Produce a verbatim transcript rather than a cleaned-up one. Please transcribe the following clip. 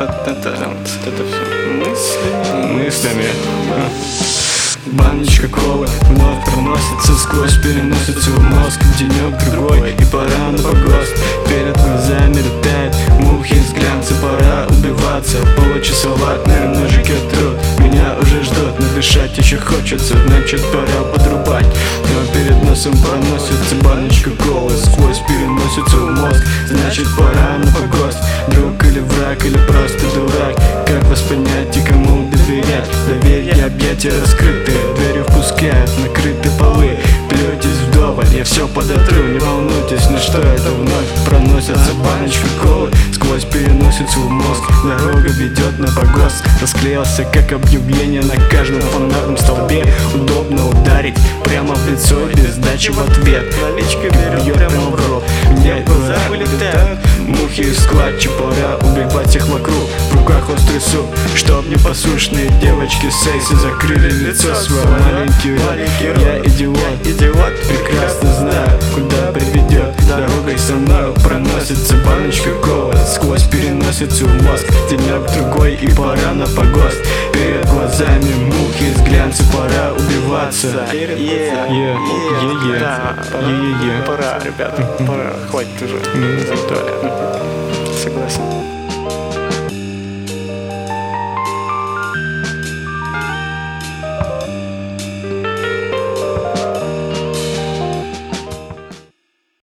Это, это все мыслями. мыслями. Баночка колы вновь проносится сквозь переносицу в мозг. Денек другой и пора на погост. Перед глазами летает мухи из глянца. Пора убиваться, получаса ватные ножики труд. Меня уже ждут, но дышать еще хочется. Значит пора подрубать. Но перед носом проносится баночка колы сквозь переносицу в мозг. Значит пора на погост. Друг или враг, или просто дурак. Как вас понять и кому доверять? Доверие, объятия раскрыты, двери впускают, накрыты полы. Плюйтесь вдоволь, я все подотру, не волнуйтесь, на что это вновь проносится баночка колы сквозь переносицу в мозг. Дорога ведет на погост. Расклеился как объявление на каждом фонарном столбе. Удобно ударить прямо в лицо без сдачи в ответ. Наличка берет прямо в рот. Мне глаза вылетают мухи из складчи. Пора убивать их вокруг. В руках острый суп, чтоб непослушные девочки секси закрыли лицо свое. Маленький рот, я идиот, идиот, прекрасно знаю, куда приведет. Дорогой со мной проносится баночка колы сквозь переносицу в мозг. Денек другой и пора на погост. Перед глазами мухи из глянца. Пора убиваться. Е, Е, е, е, да, е, е. пора, ребята, пора, хватит уже, задали. Согласен.